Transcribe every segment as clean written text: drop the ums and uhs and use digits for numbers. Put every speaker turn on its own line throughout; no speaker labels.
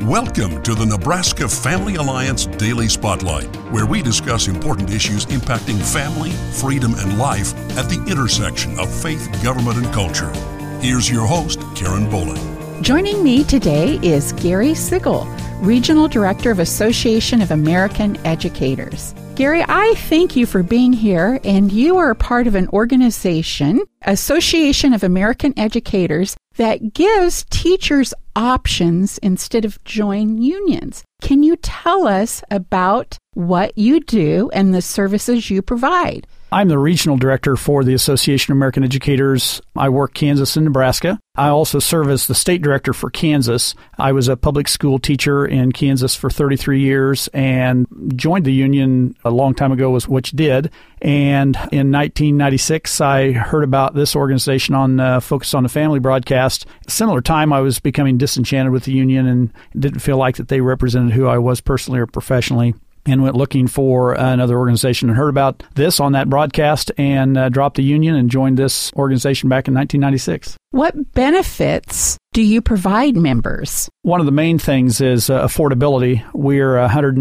Welcome to the Nebraska Family Alliance Daily Spotlight, where we discuss important issues impacting family, freedom, and life at the intersection of faith, government, and culture. Here's your host, Karen Bowling.
Joining me today is Gary Sigel, Regional Director of Association of American Educators. Gary, I thank you for being here, and you are part of an organization, Association of American Educators, that gives teachers options instead of join unions. Can you tell us about what you do and the services you provide?
I'm the regional director for the Association of American Educators. I work Kansas and Nebraska. I also serve as the state director for Kansas. I was a public school teacher in Kansas for 33 years and joined the union a long time ago, was which did. And in 1996, I heard about this organization on Focus on the Family broadcast. Similar time, I was becoming disenchanted with the union and didn't feel like that they represented who I was personally or professionally, and went looking for another organization and heard about this on that broadcast and dropped the union and joined this organization back in 1996.
What benefits do you provide members?
One of the main things is affordability. We're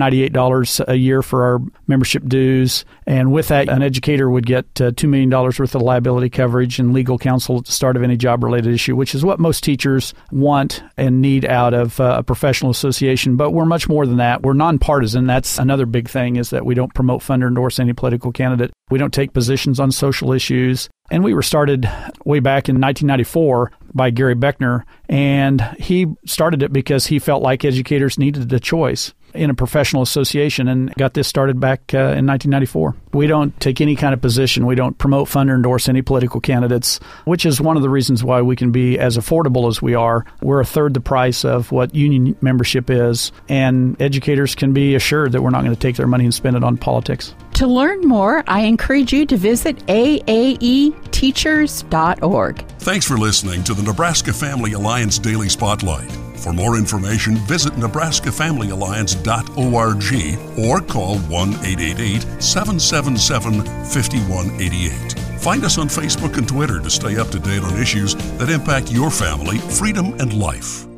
$198 a year for our membership dues, and with that, an educator would get $2 million worth of liability coverage and legal counsel at the start of any job-related issue, which is what most teachers want and need out of a professional association. But we're much more than that. We're nonpartisan. That's another big thing, is that we don't promote, fund, or endorse any political candidate. We don't take positions on social issues. And we were started way back in 1994 by Gary Beckner, and he started it because he felt like educators needed a choice in a professional association and got this started back in 1994. We don't take any kind of position. We don't promote, fund, or endorse any political candidates, which is one of the reasons why we can be as affordable as we are. We're a third the price of what union membership is, and educators can be assured that we're not going to take their money and spend it on politics.
To learn more, I encourage you to visit aaeteachers.org.
Thanks for listening to the Nebraska Family Alliance Daily Spotlight. For more information, visit nebraskafamilyalliance.org or call 1-888-777-5188. Find us on Facebook and Twitter to stay up to date on issues that impact your family, freedom, and life.